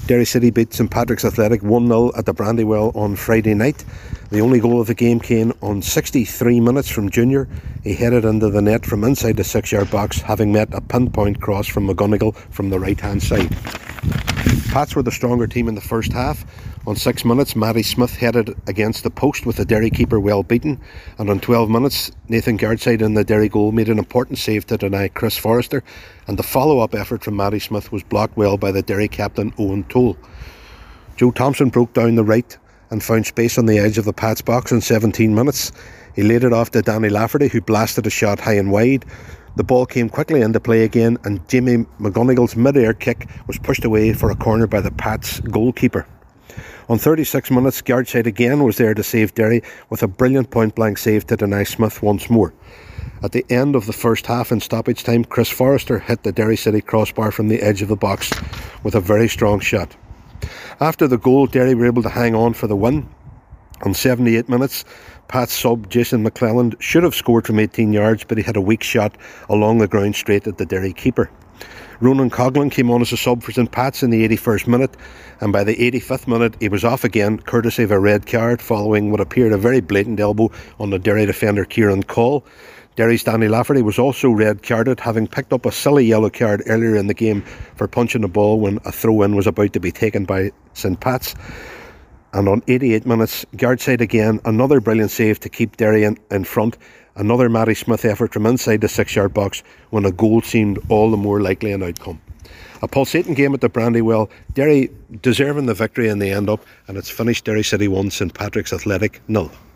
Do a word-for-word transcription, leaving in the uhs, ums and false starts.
Derry City beat St Patrick's Athletic one nil at the Brandywell on Friday night. The only goal of the game came on sixty-three minutes from Junior. He headed into the net from inside the six-yard box, having met a pinpoint cross from McGonigal from the right-hand side. Pats were the stronger team in the first half. On six minutes, Matty Smith headed against the post with the Derry keeper well beaten, and on twelve minutes, Nathan Gardside in the Derry goal made an important save to deny Chris Forrester, and the follow-up effort from Matty Smith was blocked well by the Derry captain Owen Toole. Joe Thompson broke down the right and found space on the edge of the Pats box in seventeen minutes. He laid it off to Danny Lafferty, who blasted a shot high and wide. The ball came quickly into play again, and Jamie McGonigal's mid-air kick was pushed away for a corner by the Pats goalkeeper. On thirty-six minutes, Gardside again was there to save Derry with a brilliant point-blank save to deny Smith once more. At the end of the first half in stoppage time, Chris Forrester hit the Derry City crossbar from the edge of the box with a very strong shot. After the goal, Derry were able to hang on for the win. On seventy-eight minutes, Pat's sub Jason McClelland should have scored from eighteen yards, but he had a weak shot along the ground straight at the Derry keeper. Ronan Coughlin came on as a sub for St Pat's in the eighty-first minute, and by the eighty-fifth minute he was off again, courtesy of a red card following what appeared a very blatant elbow on the Derry defender Kieran Call. Derry's Danny Lafferty was also red carded, having picked up a silly yellow card earlier in the game for punching the ball when a throw-in was about to be taken by St Pat's. And on eighty-eight minutes, Gardside again, another brilliant save to keep Derry in, in front. Another Matty Smith effort from inside the six-yard box when a goal seemed all the more likely an outcome. A pulsating game at the Brandywell, Derry deserving the victory in the end up, and it's finished Derry City one, St Patrick's Athletic nil.